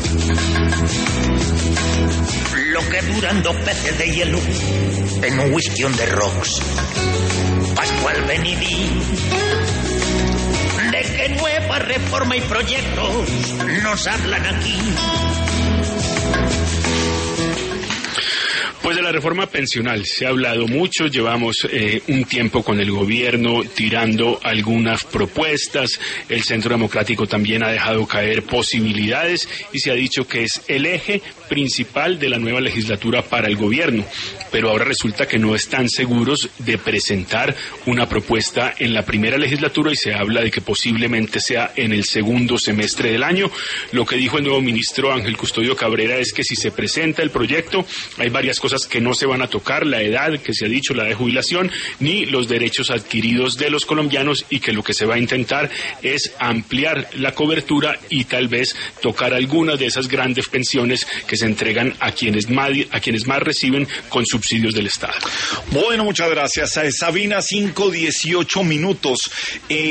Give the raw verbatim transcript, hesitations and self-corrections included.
Lo que duran dos peces de hielo en un whisky on the rocks. Pascual Benidí, ¿de qué nueva reforma y proyectos nos hablan aquí? Pues de la reforma pensional se ha hablado mucho, llevamos eh, un tiempo con el gobierno tirando algunas propuestas, el Centro Democrático también ha dejado caer posibilidades y se ha dicho que es el eje principal de la nueva legislatura para el gobierno, pero ahora resulta que no están seguros de presentar una propuesta en la primera legislatura y se habla de que posiblemente sea en el segundo semestre del año. Lo que dijo el nuevo ministro Ángel Custodio Cabrera es que si se presenta el proyecto hay varias cosas que no se van a tocar, la edad que se ha dicho, la de jubilación, ni los derechos adquiridos de los colombianos y que lo que se va a intentar es ampliar la cobertura y tal vez tocar algunas de esas grandes pensiones que se entregan a quienes más, a quienes más reciben con subsidios del Estado. Bueno, muchas gracias. Sabina, cinco dieciocho minutos. Eh...